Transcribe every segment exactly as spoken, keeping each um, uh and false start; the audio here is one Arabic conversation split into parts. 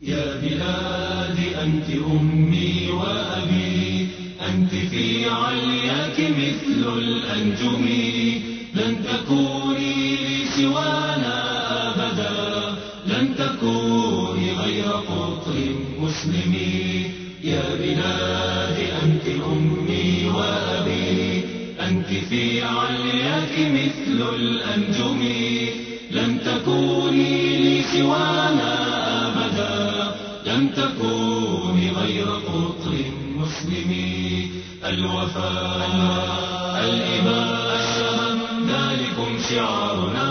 يا بلادي أنت أمي وأبي، أنت في علياك مثل الأنجم، لن تكوني لي سوانا أبدا، لن تكوني غير قطر مسلم. يا بلادي أنت أمي وأبي، أنت في علياك مثل الأنجم، لن تكوني لي سوانا أبدا، لن تكوني غير قطر مسلم. الوفاء الإباء ذلكم شعارنا،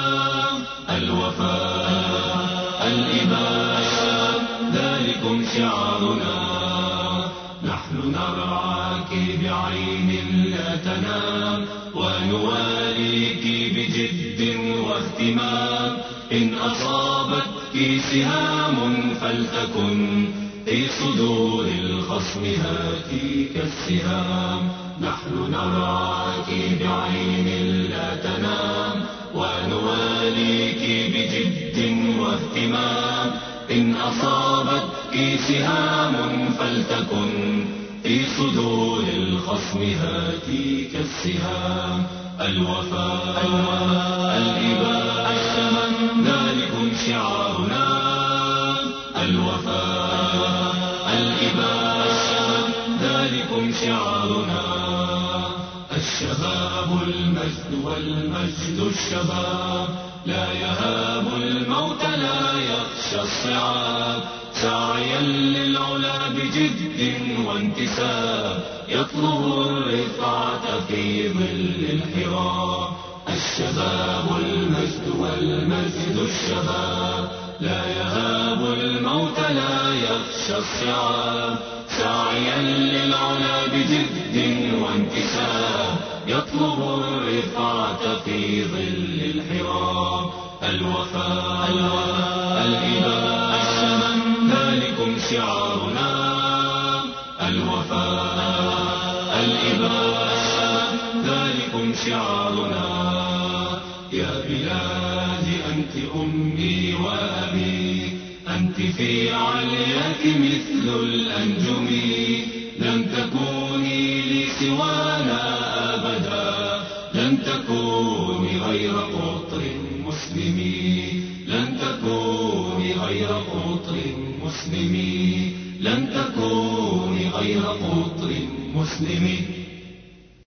الوفاء الإباء ذلكم شعارنا. نحن نرعاك بعين لا تنام، ونواليك بجد واهتمام. إن أصابتك سهام فلتكن في صدور الخصم هاتيك السهام. نحن نرعاك بعين لا تنام، ونواليك بجد واهتمام. إن أصابتك سهام فلتكن في صدور الخصم هاتيك السهام. الوفاء الإباء ذلكم شعارنا، الوفاء الإباء ذلكم شعارنا. الشباب المجد والمجد الشباب، لا يهاب الموت لا يخشى الصعاب. ساعيا للعلا بجد وانتساب، يطلب الرفعة في ظل الحراب. الشباب المجد والمجد الشباب، لا يهاب الموت لا يخشى الصعاب. ساعيا للعلا بجد وانتساب، يطلب الرفعة في ظل الحراب. الوفاء الإباء ذلكم شعارنا، الوفاء الإباء ذلكم شعارنا. يا بلادي أنت أمي وأبي، أنت في علياك مثل الأنجم، لن تكوني لي سوانا أبدا، لن تكوني غير قطر مسلم، لن تكوني غير قطر مسلم، لن تكوني غير قطر مسلم.